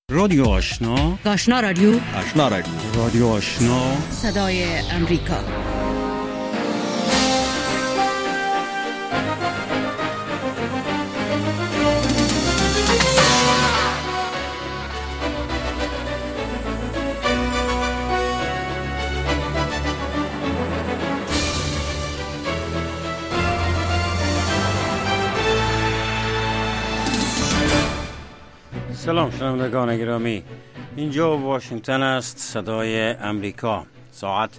رادیو آشنا، آشنا رادیو، آشنا رادیو، رادیو آشنا، صدای امریکا. سلام شنوندگان گرامی، اینجا واشنگتن است، صدای امریکا. ساعت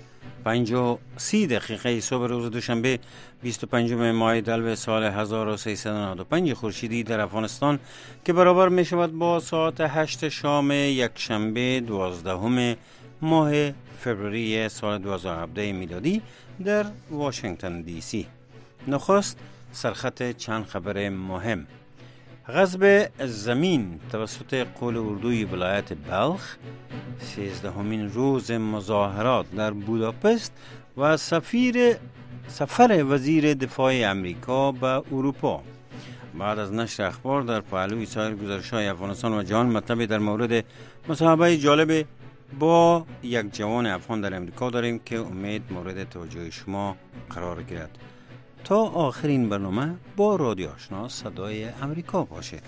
5:30 صبح روز دوشنبه 25 ماه دلو سال 1395 خورشیدی در افغانستان که برابر می شود با ساعت 8 شام یک شنبه 12 ماه فوریه سال 2017 میلادی در واشنگتن دی سی. نخست سرخط چند خبر مهم. غصب زمین توسط قول اردوی ولایت بلخ، 13مین روز مظاهرات در بوداپست و سفر وزیر دفاع امریکا به اروپا. بعد از نشر اخبار در پهلوی سایر گزارش‌های افغانستان و جهان مطلبی در مورد مصاحبه جالب با یک جوان افغان در امریکا داریم که امید مورد توجه شما قرار گیرد. تا آخرین برنامه با رادیو آشنا صدای امریکا باشید.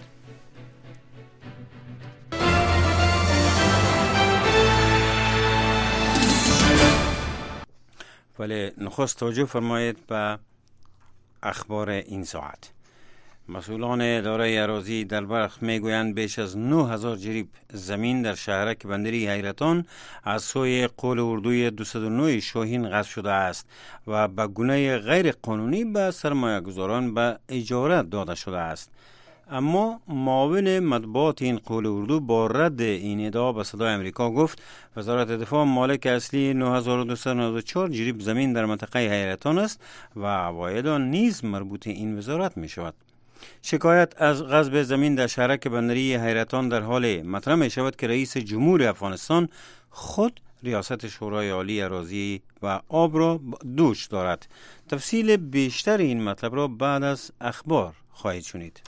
ولی نخست توجه فرمایید به اخبار این ساعت. مسئولان اداره اراضی در بلخ میگویند بیش از 9000 جریب زمین در شهرک بندری حیرتان از سوی قول اردوی 209 شاهین غصب شده است و به گونه غیر قانونی به سرمایه‌گذاران به اجاره داده شده است. اما معاون مطبوعات این قول اردو با رد این ادعا به صدای امریکا گفت وزارت دفاع مالک اصلی 9294 جریب زمین در منطقه حیرتان است و عواید آن نیز مربوط این وزارت می شود. شکایت از غصب زمین در شهرک بندری حیرتان در حال مطرح می شود که رئیس جمهور افغانستان خود ریاست شورای عالی اراضی و آب را دوش دارد. تفصیل بیشتر این مطلب را بعد از اخبار خواهید شنید.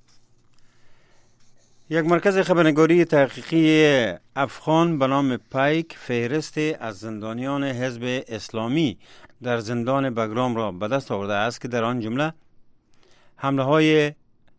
یک مرکز خبرنگاری تحقیقی افغان به نام پایک فهرست از زندانیان حزب اسلامی در زندان بگرام را به دست آورده است که در آن جمله حمله های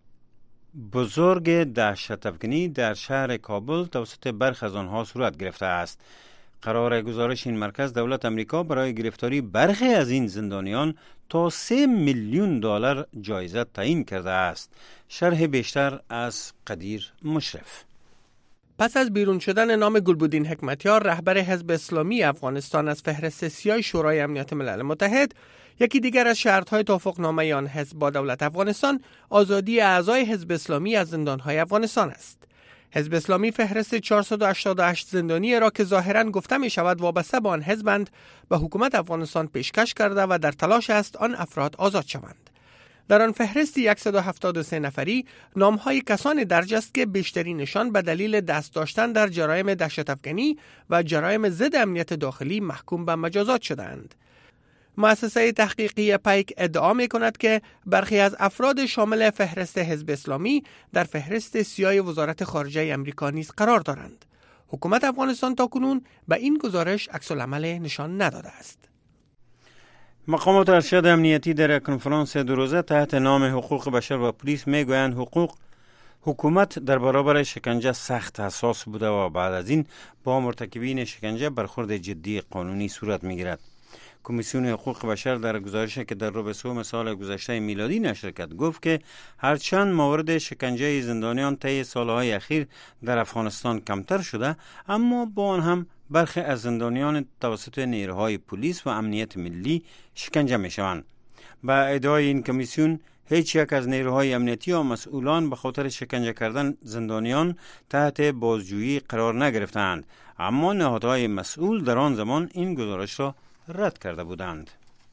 بزرگ دهشت افکنی در شهر کابل توسط برخی از آنها صورت گرفته است. قرار گزارش این مرکز دولت امریکا برای گرفتاری برخی از این زندانیان تا 3 میلیون دلار جایزه تعیین کرده است. شرح بیشتر از قدیر مشرف. پس از بیرون شدن نام گلبودین حکمتیار رهبر حزب اسلامی افغانستان از فهرست سیاه شورای امنیت ملل متحد، یکی دیگر از شرط‌های توافقنامه آن حزب با دولت افغانستان آزادی اعضای حزب اسلامی از زندان‌های افغانستان است. حزب اسلامی فهرست 488 زندانی را که ظاهراً گفته می شود وابسته به آن حزبند به حکومت افغانستان پیشکش کرده و در تلاش است آن افراد آزاد شوند. در آن فهرست 173 نفری نام‌های کسانی درج است که بیشترینشان به دلیل دست داشتن در جرایم دهشت افکنی و جرایم ضد امنیت داخلی محکوم به مجازات شدند. مؤسسه تحقیقی پایک ادعا می کند که برخی از افراد شامل فهرست حزب اسلامی در فهرست سیاه وزارت خارجه امریکا نیز قرار دارند. حکومت افغانستان تاکنون به این گزارش عکس‌العمل نشان نداده است. مقامات ارشد امنیتی در کنفرانس دو روزه تحت نام حقوق بشر و پلیس میگویند حکومت در برابر شکنجه سخت حساس بوده و بعد از این با مرتکبین شکنجه برخورد جدی قانونی صورت میگیرد. کمیسیون حقوق بشر در گزارشی که در ربع سوم سال گذشته میلادی نشر کرد گفت که هرچند موارد شکنجه زندانیان طی سالهای اخیر در افغانستان کمتر شده، اما با آن هم برخی از زندانیان توسط نیروهای پلیس و امنیت ملی شکنجه می شوند. با ادعای این کمیسیون هیچ یک از نیروهای امنیتی و مسئولان به خاطر شکنجه کردن زندانیان تحت بازجویی قرار نگرفتند، اما نهادهای مسئول در آن زمان این گزارش را رد کرده بودند.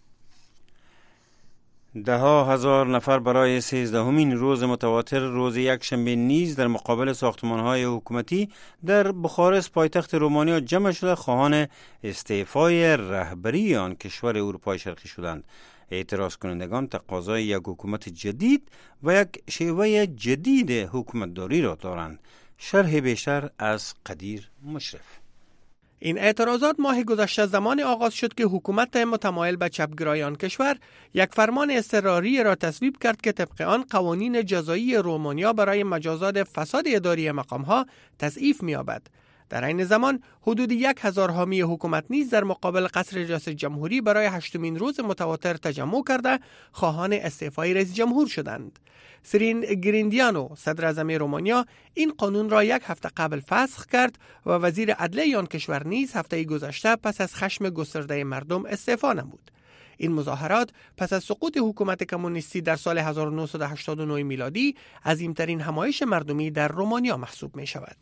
ده ها هزار نفر برای 13مین روز متواتر روز یک شنبه نیز در مقابل ساختمان‌های حکومتی در بخارست پایتخت رومانیا جمع شده خواهان استعفای رهبری آن کشور اروپای شرقی شدند. اعتراض کنندگان تقاضای یک حکومت جدید و یک شیوه جدید حکومتداری را دارند. شرح بیشتر از قدیر مشرف. این اعتراضات ماه گذشته زمان آغاز شد که حکومت متمایل به چپگرایان کشور یک فرمان اضطراری را تصویب کرد که طبق آن قوانین جزایی رومانیا برای مجازات فساد اداری مقامها تضعیف می‌یابد. در این زمان حدود 1000 حامی حکومت نیز در مقابل قصر ریاست جمهوری برای 8مین روز متواتر تجمع کرده خواهان استعفای رئیس جمهور شدند. سرین گریندیانو صدر اعظم رومانیا این قانون را یک هفته قبل فسخ کرد و وزیر عدلیه آن کشور نیز هفته گذشته پس از خشم گسترده مردم استعفا نمود. این مظاهرات پس از سقوط حکومت کمونیستی در سال 1989 میلادی عظیمترین همایش مردمی در رومانیا محسوب می شود.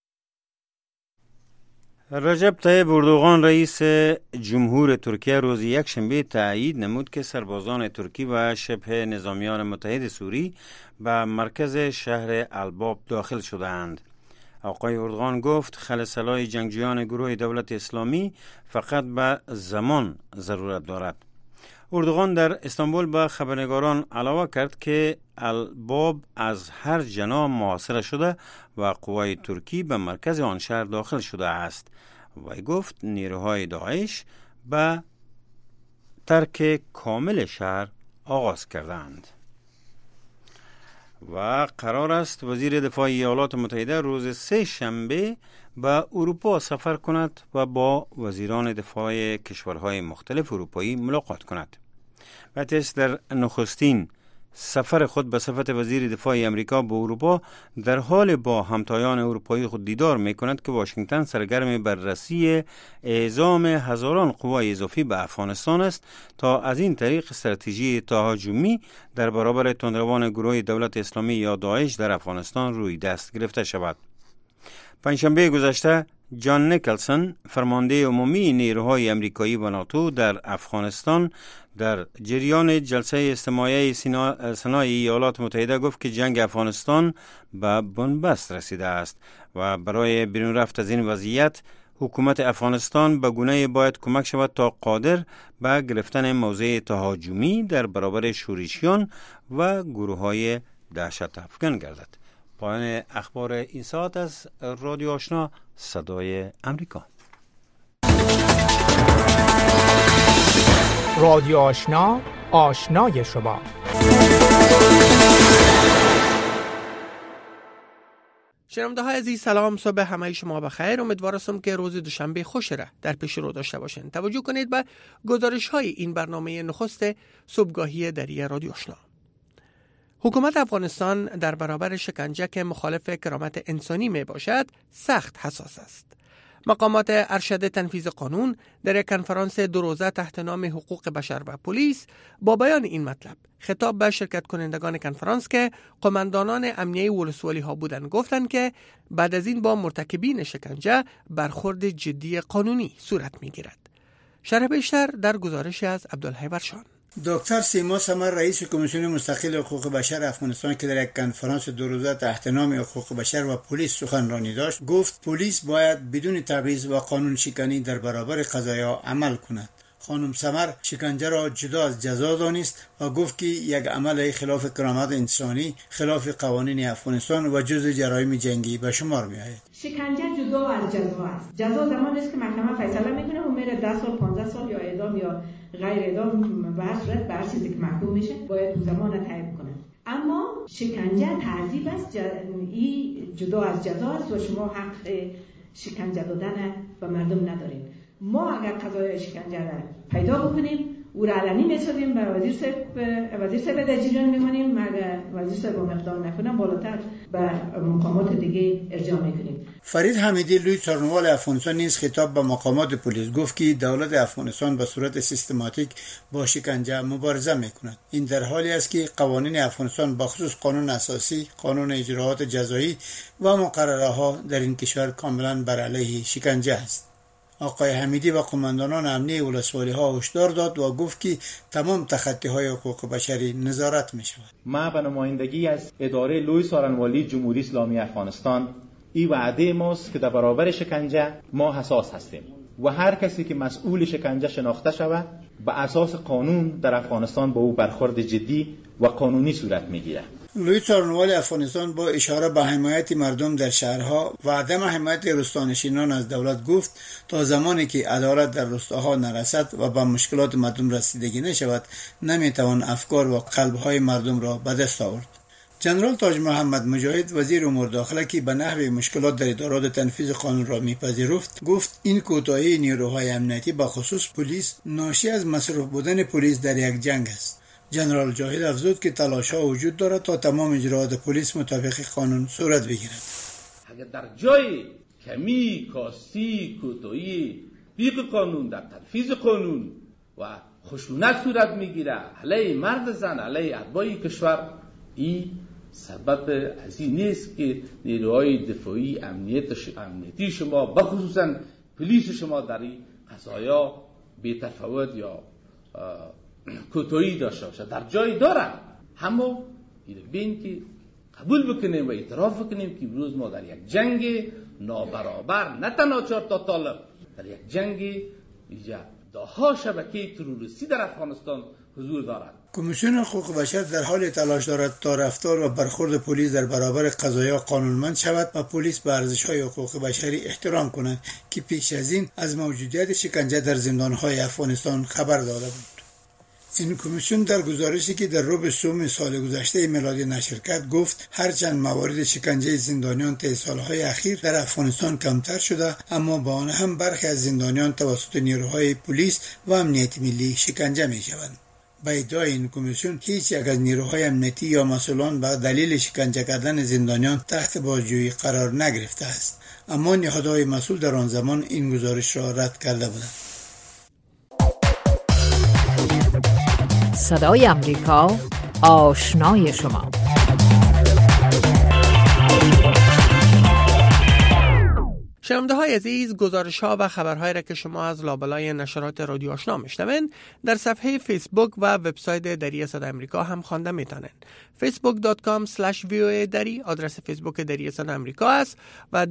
رجب طیب اردوغان رئیس جمهور ترکیه روز یکشنبه تایید نمود که سربازان ترکی و شبه نظامیان متحد سوری به مرکز شهر الباب داخل شدند. آقای اردوغان گفت خلسلای جنگجویان گروه دولت اسلامی فقط به زمان ضرورت دارد. اردوغان در استانبول به خبرنگاران علاوه کرد که الباب از هر جناح محاصره شده و قوای ترکی به مرکز آن شهر داخل شده است. وی گفت نیروهای داعش به ترک کامل شهر آغاز کردند. و قرار است وزیر دفاع ایالات متحده روز سه شنبه به اروپا سفر کند و با وزیران دفاع کشورهای مختلف اروپایی ملاقات کند. باتیس در نخستین سفر خود به صفت وزیر دفاع امریکا به اروپا در حال با همتایان اروپایی خود دیدار می کند که واشنگتن سرگرم بررسی اعزام هزاران قوای اضافی به افغانستان است تا از این طریق استراتژی تهاجمی در برابر تندروان گروه دولت اسلامی یا داعش در افغانستان روی دست گرفته شود. پنجشنبه گذشته جان نیکلسون فرمانده عمومی نیروهای امریکایی و ناتو در افغانستان در جریان جلسه اجتماعی سنای ایالات متحده گفت که جنگ افغانستان به بنبست رسیده است و برای بیرون رفت از این وضعیت حکومت افغانستان به گونه‌ای باید کمک شود تا قادر به گرفتن موضع تهاجمی در برابر شورشیان و گروه‌های دهشت افکن گردد. پایان اخبار این ساعت از رادیو آشنا صدای امریکا. رادیو آشنا، آشنای شما. شنونده های عزیز سلام، صبح همه شما بخیر. امیدوارم که روز دوشنبه خوش را در پیش رو داشته باشین. توجه کنید به گزارش های این برنامه نخست صبحگاهی دری رادیو آشنا. حکومت افغانستان در برابر شکنجه که مخالف کرامت انسانی می باشد سخت حساس است. مقامات ارشد تنفیذ قانون در یک کنفرانس 2 روزه تحت نام حقوق بشر و پلیس با بیان این مطلب خطاب به شرکت کنندگان کنفرانس که قماندانان امنیه ولسوالی ها بودند گفتند که بعد از این با مرتکبین شکنجه برخورد جدی قانونی صورت می گیرد. شرح بیشتر در گزارش از عبدالحی ورشان. دکتر سیما سمر رئیس کمیسیون مستقل حقوق بشر افغانستان که در یک کنفرانس 2 روزه تحت نام حقوق بشر و پلیس سخنرانی داشت گفت پلیس باید بدون تبعیض و قانون شکنی در برابر قضایا عمل کند. خانم سمر شکنجه را جدا از جزا دانست و گفت که یک عمل خلاف کرامت انسانی، خلاف قوانین افغانستان و جزء جرایم جنگی به شمار می آید. شکنجه جدا از جزا است. جزا زمانی است که محکمه فیصله میکنه و میره 10 سال 15 سال یا اعدام یا غیر اعدام به هر صورت به هر چیزی که محکوم میشه باید زمان تعیین کنه. اما شکنجه تعذیب است، این جدا از جزا است و شما حق شکنجه دادن به مردم ندارید. ما اگر قضای شکنجه را پیدا بکنیم او را علنی میسازیم به وزیر صاحب در جریان میمانیم، اگر وزیر صاحب اقدام نکنه بالاتر به مقامات دیگه ارجاع میکنیم. فرید حمیدی لوی څارنوال افغانستان نیز خطاب به مقامات پلیس گفت که دولت افغانستان به صورت سیستماتیک با شکنجه مبارزه میکند. این در حالی است که قوانین افغانستان بخصوص قانون اساسی، قانون اجراات جزایی و مقرره ها در این کشور کاملا بر علیه شکنجه است. آقای حمیدی و قماندانان امنیه ولسوالی ها هشدار داد و گفت که تمام تخطی های حقوق بشری نظارت می شود. ما به نمایندگی از اداره لوی څارنوالي جمهوری اسلامی افغانستان این وعده ماست که در برابر شکنجه ما حساس هستیم و هر کسی که مسئول شکنجه شناخته شود به اساس قانون در افغانستان با او برخورد جدی و قانونی صورت می گیرد. لوی څارنوال افغانستان با اشاره به حمایت مردم در شهرها و عدم حمایت روستانشینان از دولت گفت تا زمانی که عدالت در روستاها نرسد و به مشکلات مردم رسیدگی نشود نمیتوان افکار و قلبهای مردم را به دست آورد. جنرال تاج محمد مجاهد وزیر امور داخله که به نحو مشکلات در ادارات تنفیذ قانون را میپذیرفت گفت این کوتاهی نیروهای امنیتی به خصوص پلیس ناشی از مصروف بودن پلیس در یک جنگ است. جنرال جاهد افزود که تلاش‌ها وجود دارد تا تمام اجراءات پلیس مطابق قانون صورت بگیرد. اگر در جای کمی، کاستی، کوتاهی بیق قانون در تنفیذ قانون و خشونت صورت میگیره علیه مرد زن، علیه اتباع کشور، این سبب از این نیست که نیروهای دفاعی امنیتی شما بخصوصا پلیس شما در این قضایا بی‌تفاوت یا کوتاهی داشته باشه. در جای داره، اما بین که قبول بکنیم و اعتراف بکنیم که امروز ما در یک جنگ نابرابر، نه تنها 4 تا طالب، در یک جنگ ده‌ها شبکه تروریستی در افغانستان حضور دارد. کمیسیون حقوق بشر در حال تلاش دارد تا رفتار و برخورد پلیس در برابر قضایا قانونمند شود و پلیس به ارزش‌های حقوق بشری احترام کند که پیش از این از موجودیت شکنجه در زندان‌های افغانستان خبر داده بود. این کمیسیون در گزارشی که در ربع سوم سال گذشته میلادی نشر کرد گفت هرچند موارد شکنجه زندانیان طی سالهای اخیر در افغانستان کمتر شده، اما با آن هم برخی از زندانیان توسط نیروهای پلیس و امنیت ملی شکنجه می‌شوند. به ادعای این کمیسیون هیچ یک از نیروهای امنیتی یا مسئولان به دلیل شکنجه کردن زندانیان تحت بازجویی قرار نگرفته است، اما نهادهای مسئول در آن زمان این گزارش را رد کرده بودند. صدای امریکا، آشنای شما. شنونده های عزیز، گزارش ها و خبرهایی را که شما از لابلای نشرات رادیو آشنا میشنوین در صفحه فیسبوک و وبسایت دری صدای امریکا هم خوانده میتونن. facebook.com/voa دری آدرس فیسبوک دری صدای امریکا است و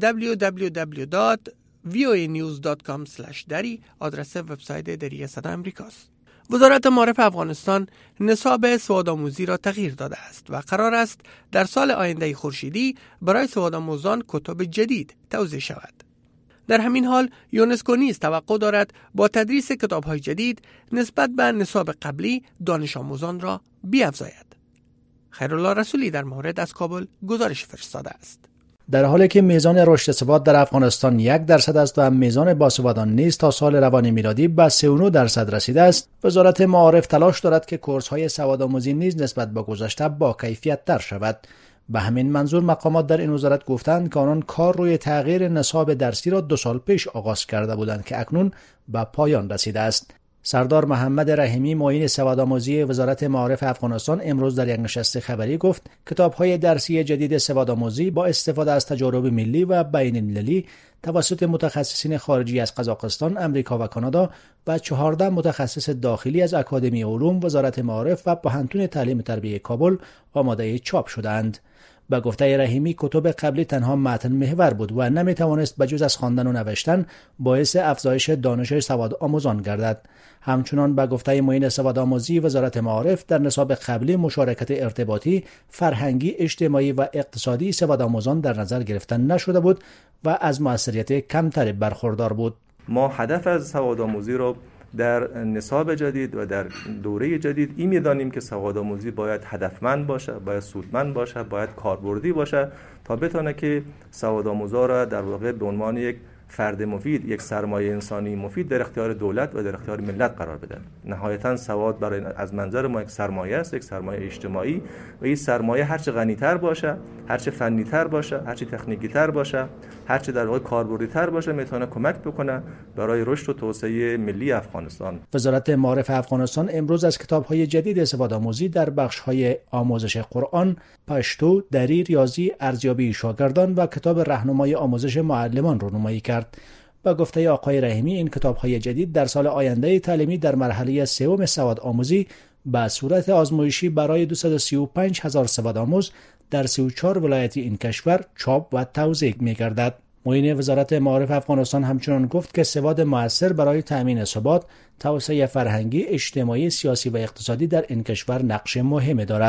www.voanews.com/دری آدرس وبسایت دری صدای امریکا است. وزارت معارف افغانستان نصاب سوادآموزی را تغییر داده است و قرار است در سال آینده خورشیدی برای سوادآموزان کتب جدید توزیع شود. در همین حال یونسکو نیز توقع دارد با تدریس کتاب‌های جدید نسبت به نصاب قبلی دانش آموزان را بیفزاید. خیرالله رسولی در مورد از کابل گزارش فرستاده است. در حالی که میزان رشد سواد در افغانستان 1% است و میزان باسوادان نیز تا سال روان میلادی به 3.9% رسیده است، وزارت معارف تلاش دارد که کورس‌های سوادآموزی نیز نسبت به گذشته با کیفیت تر شود. به همین منظور مقامات در این وزارت گفتند که آنان کار روی تغییر نصاب درسی را 2 سال پیش آغاز کرده بودند که اکنون به پایان رسیده است. سردار محمد رحیمی معین سوادآموزی وزارت معارف افغانستان امروز در یک نشست خبری گفت کتاب‌های درسی جدید سوادآموزی با استفاده از تجارب ملی و بین‌المللی توسط متخصصین خارجی از قزاقستان، امریکا و کانادا و 14 متخصص داخلی از اکادمی علوم وزارت معارف و پوهنتون تعلیم تربیه کابل آماده چاپ شدند. به گفته رحیمی کتب قبلی تنها متن محور بود و نمیتوانست بجز از خواندن و نوشتن باعث افزایش دانش سواد آموزان گردد. همچنان به گفته معین سوادآموزی وزارت معارف در نصاب قبلی مشارکت ارتباطی، فرهنگی، اجتماعی و اقتصادی سوادآموزان در نظر گرفته نشده بود و از موثریت کمتری برخوردار بود. ما هدف از سوادآموزی را در نصاب جدید و در دوره جدید این می‌دانیم که سوادآموزی باید هدفمند باشه، باید سودمند باشه، باید کاربردی باشه تا بتونه که سوادآموزا را در واقع به عنوان یک فرد مفید، یک سرمایه انسانی مفید در اختیار دولت و در اختیار ملت قرار بدن. نهایتاً سواد برای از منظر ما یک سرمایه است، یک سرمایه اجتماعی و این سرمایه هرچه غنی‌تر باشه، هرچه فنی‌تر باشه، هرچه تکنیکی‌تر باشه، هرچه در واقع کاربردی‌تر باشه میتونه کمک بکنه برای رشد و توسعه ملی افغانستان. وزارت معارف افغانستان امروز از کتاب‌های جدید سوادآموزی در بخش‌های آموزش قرآن، پشتو، دری، ریاضی، ارزیابی شاگردان و کتاب راهنمای آموزش معلمان رونمایی کرد. با گفته آقای رحیمی این کتاب‌های جدید در سال آینده تعلیمی در مرحله سوم سوادآموزی به صورت آزمایشی برای 235,000 سوادآموز در 34 ولایت این کشور چاپ و توزیع می‌گردد. معین وزارت معارف افغانستان همچنان گفت که سواد مؤثر برای تأمین ثبات، توسعه فرهنگی، اجتماعی، سیاسی و اقتصادی در این کشور نقش مهمی دارد.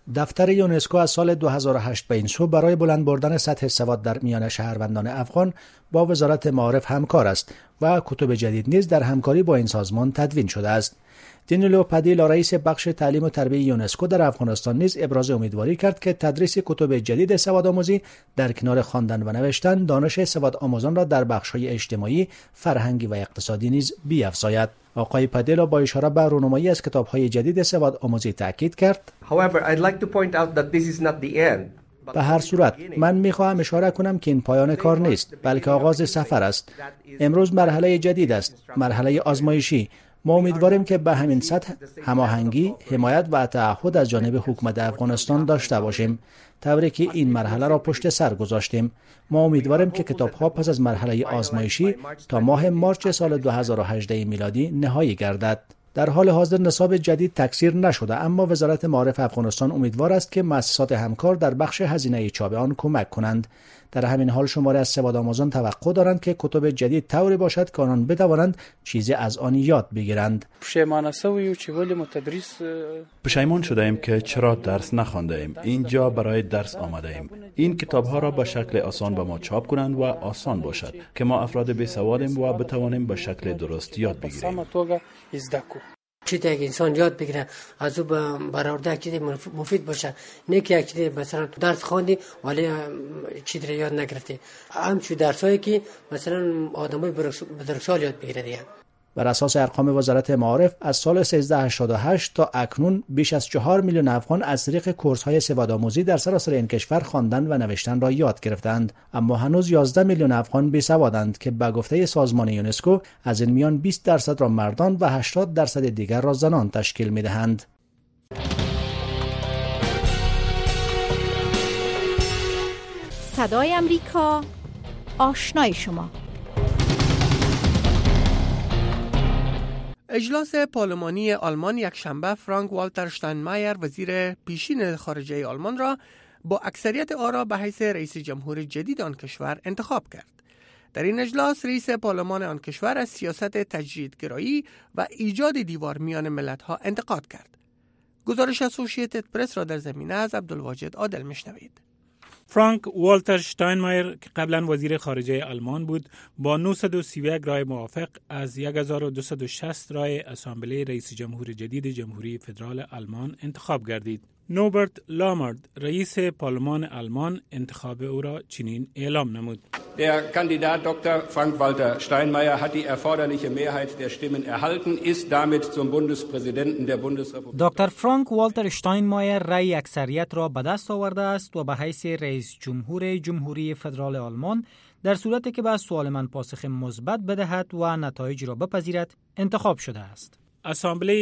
دفتر یونسکو از سال 2008 به این سو برای بلند بردن سطح سواد در میان شهروندان افغان با وزارت معارف همکار است و کتب جدید نیز در همکاری با این سازمان تدوین شده است. دینیلو پادیلا رئیس بخش تعلیم و تربیت یونسکو در افغانستان نیز ابراز امیدواری کرد که تدریس کتب جدید سوادآموزی در کنار خواندن و نوشتن دانش سوادآموزان را در بخش‌های اجتماعی، فرهنگی و اقتصادی نیز بیفزاید. آقای پادیلا با اشاره به رونمایی از کتاب‌های جدید سوادآموزی تاکید کرد. به هر صورت من می‌خواهم اشاره کنم که این پایان کار نیست، بلکه آغاز سفر است. امروز مرحله جدید است، مرحله آزمایشی. ما امیدواریم که به همین سطح هماهنگی، حمایت و تعهد از جانب حکومت افغانستان داشته باشیم، طوری که این مرحله را پشت سر گذاشتیم. ما امیدواریم که کتاب‌ها پس از مرحله آزمایشی تا ماه مارچ سال 2018 میلادی نهایی گردد. در حال حاضر نصاب جدید تکثیر نشده، اما وزارت معارف افغانستان امیدوار است که مؤسسات همکار در بخش هزینه چاپ آن کمک کنند. در همین حال شماری از سوادآموزان توقع دارند که کتب جدید طوری باشد که آنان بتوانند چیزی از آن یاد بگیرند. پشیمان شده‌ایم که چرا درس نخوانده ایم. اینجا برای درس آمده ایم. این کتاب‌ها را به شکل آسان به ما چاپ کنند و آسان باشد که ما افراد بی‌سوادیم و بتوانیم به شکل درست یاد بگیریم. چیزی که انسان یاد بگیره از او برآورده چیزی مفید باشه، نه که یک چیزی مثلا درس خواندی ولی چیزی رو یاد نگرفتی. همچون درسایی که مثلا آدمای بزرگسال یاد بگیره دیگه. بر اساس ارقام وزارت معارف از سال 1388 تا اکنون بیش از 4 میلیون افغان از طریق کورس‌های سوادآموزی در سراسر این کشور خواندن و نوشتن را یاد گرفتند، اما هنوز 11 میلیون افغان بی‌سوادند که به گفته سازمان یونسکو از این میان 20% را مردان و 80% دیگر را زنان تشکیل می‌دهند. صدای امریکا، آشنای شما. اجلاس پارلمانی آلمان یک شنبه فرانک والتر شتاینمایر وزیر پیشین خارجه آلمان را با اکثریت آرا به حیث رئیس جمهور جدید آن کشور انتخاب کرد. در این اجلاس رئیس پارلمان آن کشور از سیاست تجدیدگرایی و ایجاد دیوار میان ملت‌ها انتقاد کرد. گزارش اسوسییتد پرس را در زمینه از عبدالواجد عادل میشنوید. فرانک والتر شتاینمایر که قبلا وزیر خارجه آلمان بود با 931 رای موافق از 1260 رای اسامبله رئیس جمهور جدید جمهوری فدرال آلمان انتخاب گردید. نوبرت لامرد رئیس پارلمان آلمان انتخاب او را چنین اعلام نمود. Der Kandidat Dr. Frank-Walter Steinmeier hat die erforderliche Mehrheit der Stimmen erhalten, ist damit zum Bundespräsidenten der Bundesrepublik. دکتر فرانک والتر شتاینمایر رأی اکثریت را به دست آورده است و به حیث رئیس جمهور جمهوری فدرال آلمان در صورتی که به سوال من پاسخ مثبت بدهد و نتایج را بپذیرد انتخاب شده است. اسامبله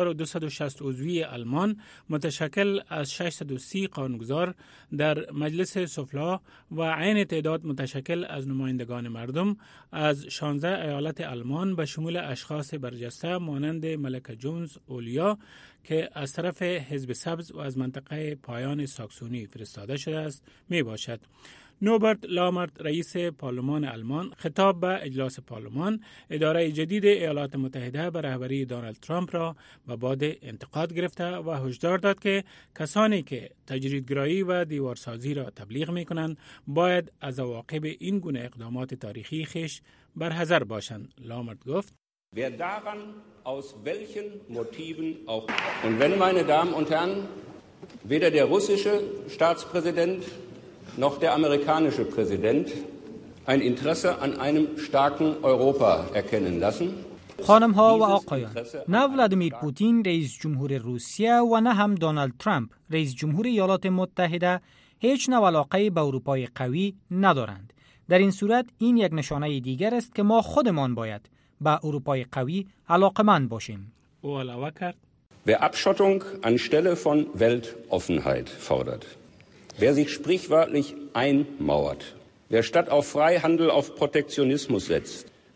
1260 عضوی آلمان متشکل از 630 قانونگذار در مجلس سفلا و عین تعداد متشکل از نمایندگان مردم از 16 ایالت آلمان به شمول اشخاص برجسته مانند ملکه جونز اولیا که از طرف حزب سبز و از منطقه پایان ساکسونی فرستاده شده است می باشد. نوبرت لامرت رئیس پارلمان آلمان خطاب به اجلاس پارلمان اداره جدید ایالات متحده به رهبری دونالد ترامپ را به باد انتقاد گرفته و هشدار داد که کسانی که تجدیدگرایی و دیوارسازی را تبلیغ می کنند باید از عواقب این گونه اقدامات تاریخی خویش برحذر باشند. لامرت گفت: Wer daran aus welchen Motiven auch und wenn, meine Damen und Herren, weder der russische Staatspräsident noch der amerikanische Präsident ein Interesse an einem starken Europa erkennen lassen. خانم ها و آقایان، نه ولادیمیر پوتین رئیس جمهور روسیه و نه هم دونالد ترامپ رئیس جمهور ایالات متحده هیچ نوع علاقه به اروپای قوی ندارند. در این صورت این یک نشانه دیگر است که ما خودمان باید به اروپای قوی علاقمند باشیم. او علاوه کرد: Wer Abschottung anstelle von Weltoffenheit fordert, wer sich sprichwörtlich einmauert, wer statt auf Freihandel auf Protektionismus setzt,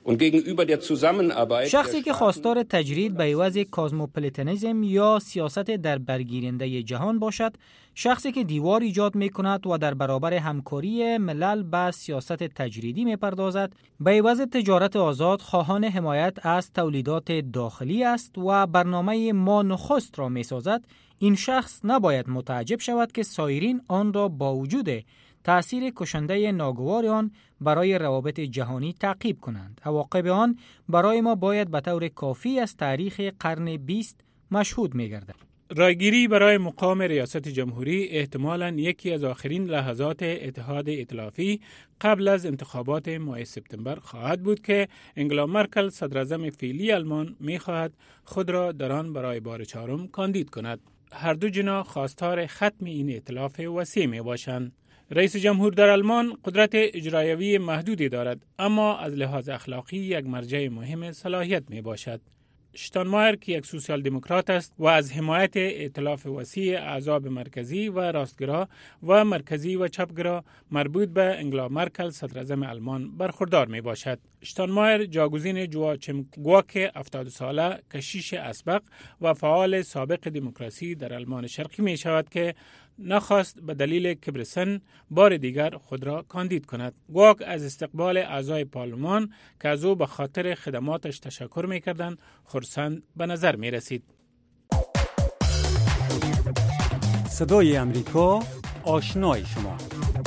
Und gegenüber der Zusammenarbeit شخصی که خواستار تجرید به عوض کازموپولیتانیسم یا سیاست در برگیرنده جهان باشد، شخصی که دیوار ایجاد می کند و در برابر همکاری ملل به سیاست تجریدی می پردازد، به عوض تجارت آزاد خواهان حمایت از تولیدات داخلی است و برنامه ما نخست را می سازد، این شخص نباید متعجب شود که سایرین آن را با وجود تأثیر کشنده ناگوار آن برای روابط جهانی تعقیب کنند. عواقب آن برای ما باید به طور کافی از تاریخ قرن 20 مشهود می گردد. رایگیری برای مقام ریاست جمهوری احتمالاً یکی از آخرین لحظات اتحاد ائتلافی قبل از انتخابات ماه سپتامبر خواهد بود که انگلا مرکل صدراعظم فعلی آلمان می خواهد خود را در آن برای بار چهارم کاندید کند. هر دو جنا خواستار ختم این ائتلاف وسیع می باشند. رئیس جمهور در آلمان قدرت اجرایوی محدودی دارد، اما از لحاظ اخلاقی یک مرجع مهم صلاحیت می باشد. شتاینمایر که یک سوسیال دموکرات است و از حمایت ائتلاف وسیع احزاب مرکزی و راستگرا و مرکزی و چپگرا مربوط به انگلا مرکل صدراعظم آلمان برخوردار می باشد. شتاینمایر جاگزین جواچم گواک 70 ساله کشیش اسبق و فعال سابق دموکراسی در آلمان شرقی می شود که نخواست به دلیل کبر سن بار دیگر خود را کاندید کند. گواک از استقبال اعضای پارلمان که از او به خاطر خدماتش تشکر می‌کردند خرسند به نظر می‌رسید. صدای امریکا، آشنای شما.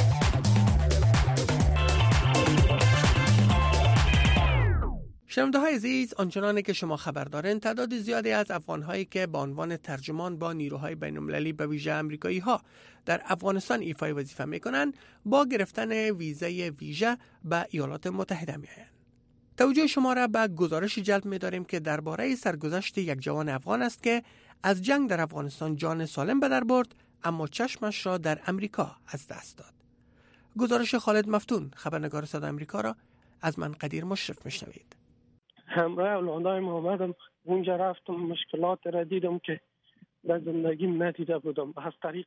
شنونده های عزیز، آنچنانی که شما خبر دارین، تعداد زیادی از افغان‌هایی که به عنوان ترجمان با نیروهای بین‌المللی به ویژه آمریکایی‌ها در افغانستان ایفای وظیفه می‌کنند، با گرفتن ویزای ویژه به ایالات متحده می‌آیند. توجه شما را به گزارشی جلب می‌داریم که درباره سرگذشت یک جوان افغان است که از جنگ در افغانستان جان سالم به در برد، اما چشمش را در امریکا از دست داد. گزارش خالد مفتون، خبرنگار صدای آمریکا، را از من قدیر مشرف می‌شنوید. همراه اولادای محمدم اونجا رفتم، مشکلات را دیدم که در زندگیم ندیده بودم. از طریق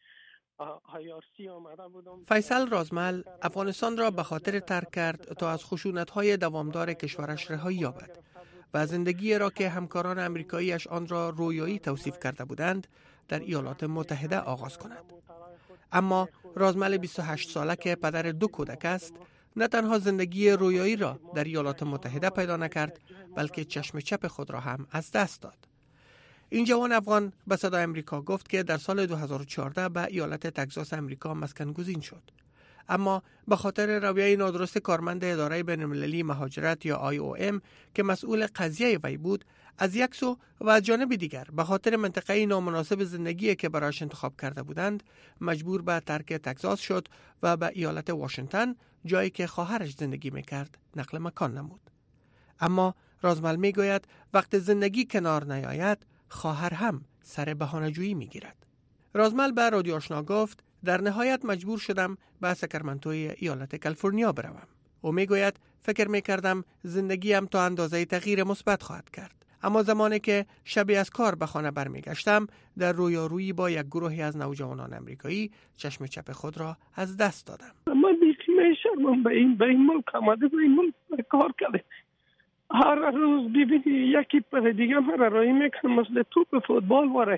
IRC آمده بودم. فیصل رازمل افغانستان را به خاطر ترک کرد تا از خشونت‌های دوامدار کشورش رهایی یابد و زندگی را که همکاران آمریکایی‌اش آن را رویایی توصیف کرده بودند در ایالات متحده آغاز کند. اما رازمل 28 ساله که پدر 2 کودک است، نه تنها زندگی رویایی را در ایالات متحده پیدا نکرد، بلکه چشم چپ خود را هم از دست داد. این جوان افغان به صدای آمریکا گفت که در سال 2014 به ایالت تگزاس آمریکا مسکن گزین شد، اما به خاطر رویه نادرست کارمند اداره بین‌المللی مهاجرت یا IOM که مسئول قضیه وی بود از یک سو و از جانب دیگر به خاطر منطقه نامناسب زندگی که برایش انتخاب کرده بودند مجبور به ترک تگزاس شد و به ایالت واشنگتن، جایی که خواهرش زندگی میکرد، نقل مکان نمود. اما رازمل میگوید وقت زندگی کنار نیاید، خواهر هم سر بهانه‌جویی میگیرد. رازمل به رادیو آشنا گفت در نهایت مجبور شدم به ساکرامنتوی ایالت کالیفرنیا بروم. او میگوید فکر میکردم زندگیم تا اندازه تغییر مثبت خواهد کرد، اما زمانی که شبی از کار به خانه برمیگشتم در رویارویی با یک گروهی از نوجوانان آمریکایی چشم چپ خود را از دست دادم. من میشرمم به این ملک آمده، به این ملک کار کرده. هر روز ببینی یکی پر دیگه من رایی میکنه مثل توپ فوتبال واره.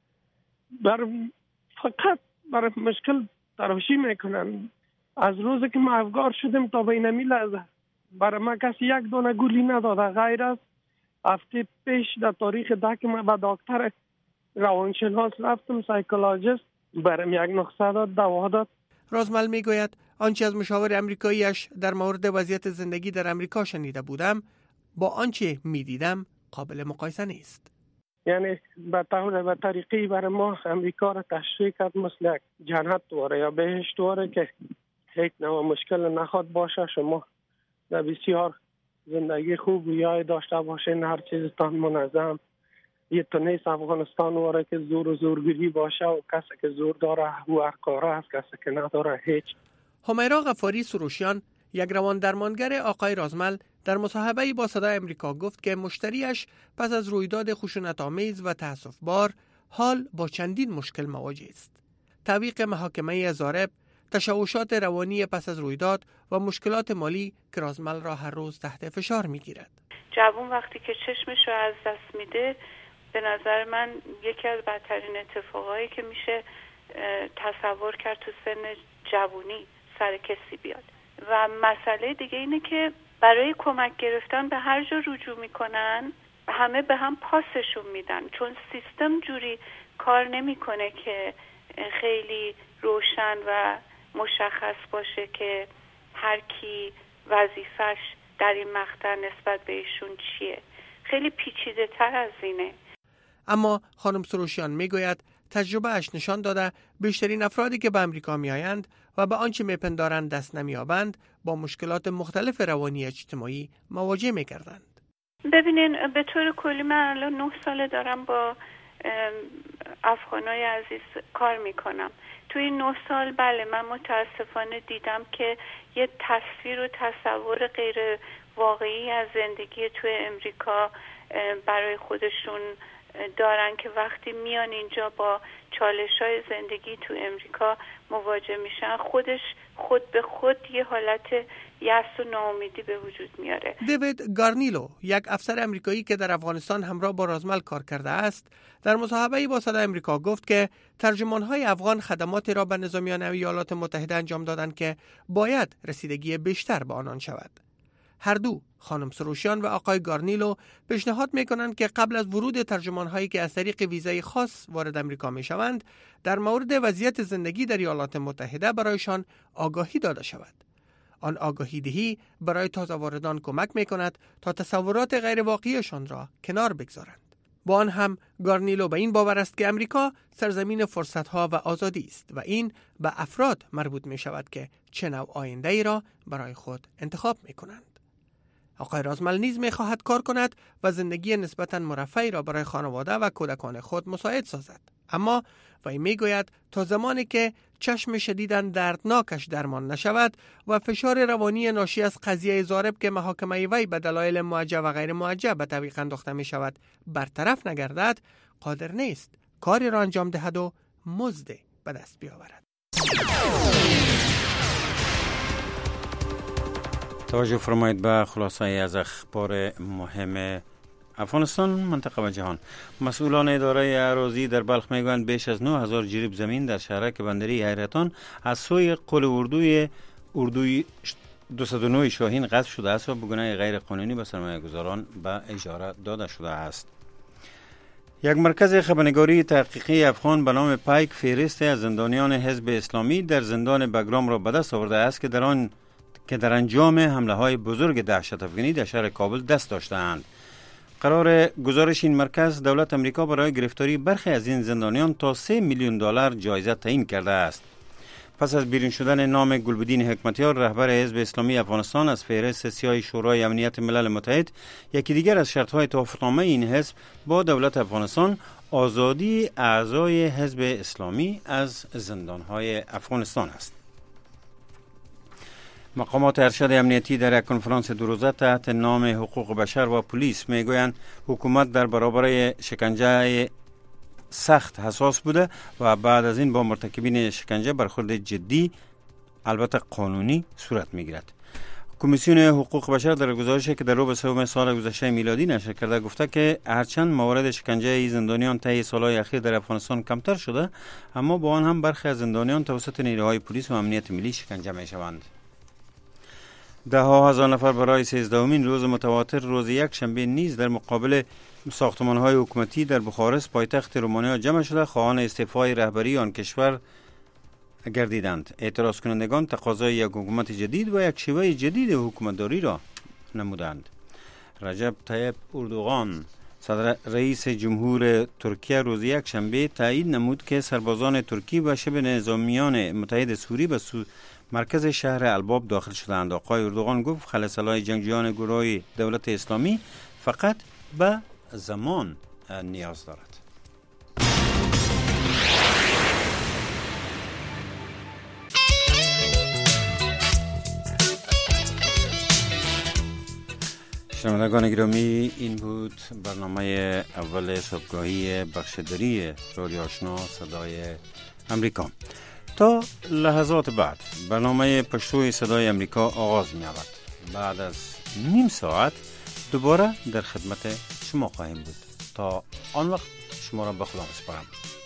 فقط برای مشکل تراشی میکنن. از روزی که ما افگار شدیم تا به اینمی لحظه برای ما کسی یک دانه گولی نداده، غیر از هفته پیش در تاریخ 10 که من به دکتر روانشناس رفتم، سایکولوژیست، برام یک نسخه داد، دوا داد. رازمل میگوید آنچه از مشاور آمریکایی‌اش در مورد وضعیت زندگی در آمریکا شنیده بودم با آنچه میدیدم قابل مقایسه نیست. یعنی به طریقی برای ما امریکا را تشریح کرد مثل یک جنت دواره یا بهشت دواره که هیچ نوع مشکل نخواد باشه، شما در بسیار زندگی خوب یای داشته باشین، هر چیزتان منظم. یه تو نیست افغانستان واره که زور و زورگیری باشه و کسی که زور داره و هر کاره هست، کسی که نداره هیچ. همیرا غفاری سروشیان، یک روان درمانگر آقای رازمل، در مصاحبه‌ای با صدای آمریکا گفت که مشتریش پس از رویداد خشونت‌آمیز و تأسف‌بار حال با چندین مشکل مواجه است. تعویق محاکمه ضارب، تشوشات روانی پس از رویداد و مشکلات مالی که رازمل را هر روز تحت فشار می‌گیرد. جوان وقتی که چشمش رو از دست میده به نظر من یکی از بدترین اتفاقایی که میشه تصور کرد تو سن جوانی سر کسی بیاد. و مسئله دیگه اینه که برای کمک گرفتن به هر جا رجوع میکنن همه به هم پاسشون میدن، چون سیستم جوری کار نمیکنه که خیلی روشن و مشخص باشه که هر کی وظیفش در این مقطع نسبت به ایشون چیه. خیلی پیچیده تر از اینه. اما خانم سروشیان میگوید تجربه اش نشان داده بیشترین افرادی که به امریکا میآیند و به آنچه میپندارند دست نمییابند با مشکلات مختلف روانی اجتماعی مواجه میگردند. ببینین به طور کلی من الان 9 ساله دارم با افغانای عزیز کار میکنم. توی این 9 سال بله من متاسفانه دیدم که یه تصویر و تصور غیر واقعی از زندگی توی امریکا برای خودشون دارن که وقتی میان اینجا با چالش‌های زندگی تو امریکا مواجه میشن خود به خود یه حالت یأس و ناامیدی به وجود میاره. دیوید گارنیلو، یک افسر امریکایی که در افغانستان همراه با رازمل کار کرده است، در مصاحبه‌ای با صدای امریکا گفت که ترجمان‌های افغان خدماتی را به نظامیان ایالات متحده انجام دادند که باید رسیدگی بیشتر به آنان شود. هر دو، خانم سروشیان و آقای گارنیلو، پیشنهاد می‌کنند که قبل از ورود ترجمان‌هایی که از طریق ویزای خاص وارد امریکا می‌شوند، در مورد وضعیت زندگی در ایالات متحده برایشان آگاهی داده شود. آن آگاهی دهی برای تازه واردان کمک می‌کند تا تصورات غیر واقعیشان را کنار بگذارند. با آن هم گارنیلو به این باور است که امریکا سرزمین فرصت‌ها و آزادی است و این به افراد مربوط می‌شود که چه نوع آینده‌ای را برای خود انتخاب می‌کنند. آقای رازمل نیز می‌خواهد کار کند و زندگی نسبتاً مرفهی را برای خانواده و کودکان خود مساعد سازد. اما وی میگوید تا زمانی که چشم شدیداً دردناکش درمان نشود و فشار روانی ناشی از قضیه ضارب که محاکمه وی به دلایل موجه و غیر موجه به تعویق انداخته می شود برطرف نگردد، قادر نیست کاری را انجام دهد و مزد به دست بیاورد. توجه فرمایید به خلاصه از اخبار مهم افغانستان، منطقه و جهان. مسئولان اداره اراضی در بلخ میگویند بیش از 9000 جریب زمین در شهرک بندری حیرتان از سوی قل اردوی 209 شاهین غصب شده است و به گونه غیر قانونی به سرمایه‌گذاران به اجاره داده شده است. یک مرکز خبرنگاری تحقیقی افغان به نام پایک فهرست از زندانیان حزب اسلامی در زندان بگرام را به دست آورده است که در انجام حمله های بزرگ دهشت افغانی در شهر کابل دست داشتند. قرار گزارش این مرکز دولت امریکا برای گرفتاری برخی از این زندانیان تا 3 میلیون دلار جایزه تعیین کرده است. پس از بیرون شدن نام گلبدین حکمتیار رهبر حزب اسلامی افغانستان از فهرست سیاه شورای امنیت ملل متحد، یکی دیگر از شرط‌های توافقنامه این حزب با دولت افغانستان آزادی اعضای حزب اسلامی از زندان‌های افغانستان است. مقامات ارشد امنیتی در یک کنفرانس دو روزه تحت نام حقوق بشر و پلیس میگویند حکومت در برابر شکنجه سخت حساس بوده و بعد از این با مرتکبین شکنجه برخورد جدی البته قانونی صورت میگیرد. کمیسیون حقوق بشر در گزارشی که در ربع سوم سال گذشته میلادی نشر کرده گفته که هرچند موارد شکنجه زندانیان طی سالهای اخیر در افغانستان کمتر شده، اما با آن هم برخی از زندانیان توسط نیروهای پلیس و امنیت ملی شکنجه میشوند. ده ها هزار نفر برای 13مین روز متواتر روز یک شنبه نیز در مقابل ساختمان‌های حکومتی در بخارست پایتخت رومانیا جمع شده خواهان استعفای رهبری آن کشور گردیدند. اعتراض کنندگان تقاضای یک حکومت جدید و یک شیوه جدید حکومتداری را نمودند. رجب طیب اردوغان صدر رئیس جمهور ترکیه روز یک شنبه تایید نمود که سربازان ترکی و شبه نظامیان متحد سوری به مرکز شهر الباب داخل شدند. آقای اردوغان گفت خلسلای جنگجویان گروه دولت اسلامی فقط به زمان نیاز دارد. شنوندگان گرامی، این بود برنامه اول صبحگاهی بخش دری رادیو آشنا صدای امریکا. تا لحظات بعد برنامه پشتوی صدای امریکا آغاز می آورد. بعد از نیم ساعت دوباره در خدمت شما خواهیم بود. تا آن وقت شما را به خدا می‌سپارم.